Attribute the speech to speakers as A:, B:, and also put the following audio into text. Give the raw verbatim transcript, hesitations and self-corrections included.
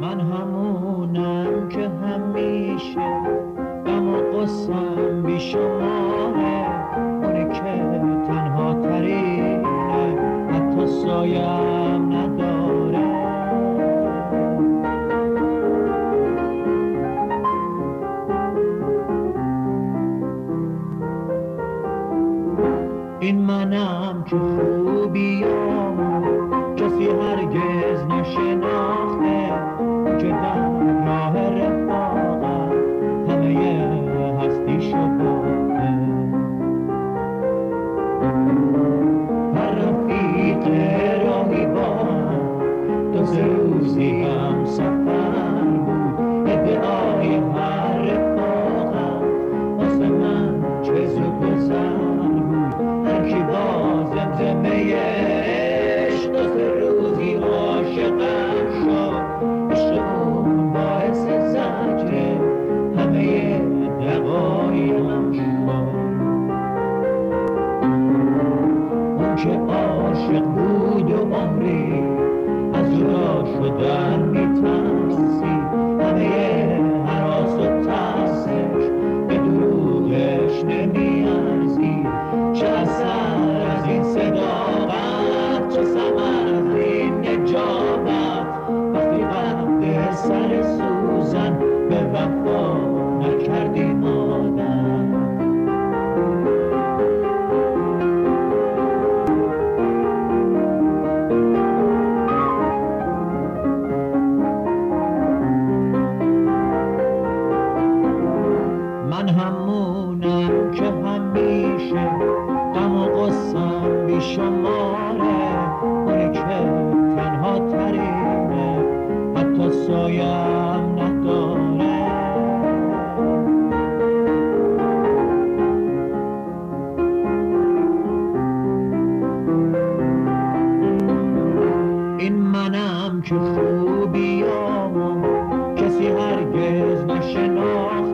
A: من همونم که همیشه غم و غصم بی شماره، اونی که تنها ترینه حتی سایم نداره. این منم که خوبیامو کسی هرگز نشناخته، که در راه رفاقت همه هستیشو باخته. هر رفیق راهی با دو سه روزی هم سفر بود، ادعای هر رفاقت واسه من چه زود گذر بود. هر کی با زمزمه عشق دو سه روزی عاشقم شد، عشق اون باعث زجر همه دقایقم شد. اون که عاشق بود و عمری از جدا شدن میترسی، همه هراس و ترسش به دروغش نمیارزی. چه اثر از این صداقت، چه ثمر از این نجابت، وقتی قد سر سوزن به وفا نکردی مادر. من همونم که همیشه غم و غصم بی شماره، اونی که تنها ترینه حتی سایم نداره. این منم که خوبیامو کسی هرگز نشناخته،